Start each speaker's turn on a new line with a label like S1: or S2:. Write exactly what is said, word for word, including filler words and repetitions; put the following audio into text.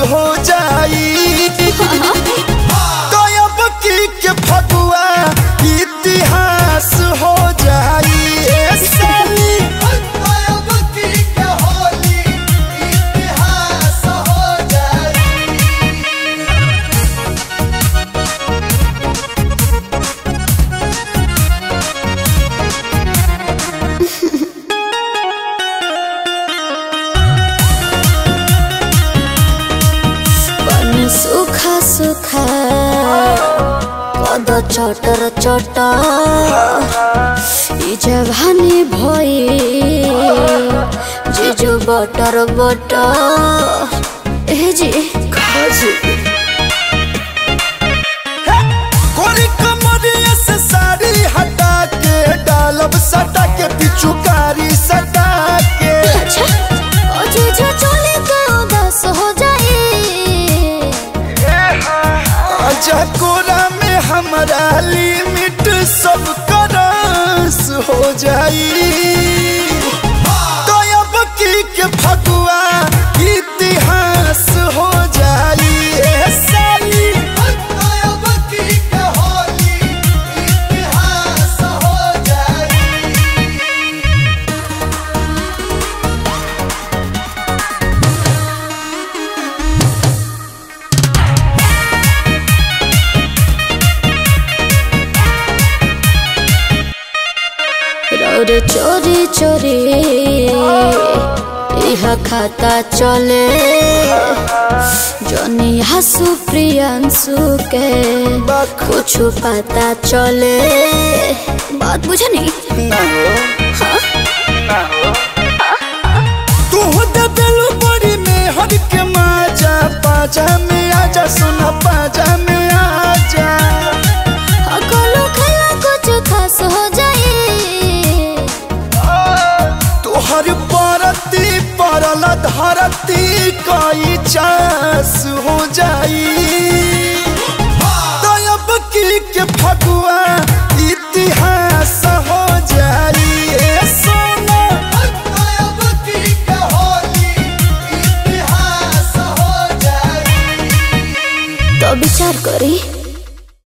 S1: हो जाई तो अब की के फगुआ इतिहास हो जाई
S2: सुखा सुखा कद चटर चटर ई जवानी भई जीजू बटर बटर ए जी
S1: खाजी कोरी कमरिया से साड़ी हटा के डालब सटा के पिचुकारी सटा के
S2: अच्छा ओ जीजू चले के उदास हो जाए
S1: कोरा में हमारा लिमिट सब करस हो जाई तो अब की के फगुआ इतिहास हो जाई साली तो अब की के होली इतिहास हो जाई
S2: और चोरी चोरी यह खाता चले जनी हसु प्रियांशु के कुछ पता चले बात बुझे नहीं
S1: ना हो
S2: हाँ?
S1: ना हो तू दे बेलू बड़ी में हर के माजा पाजा में आजा सोना पाजा में आजा
S2: अकलो खेला कुछ खास हो जाए
S1: हर परती परल धरती कई चास हो जाई तो अब की के फगुआ इतिहास हो जाई सोना अब की के होली इतिहास हो जाई
S2: तो विचार करी।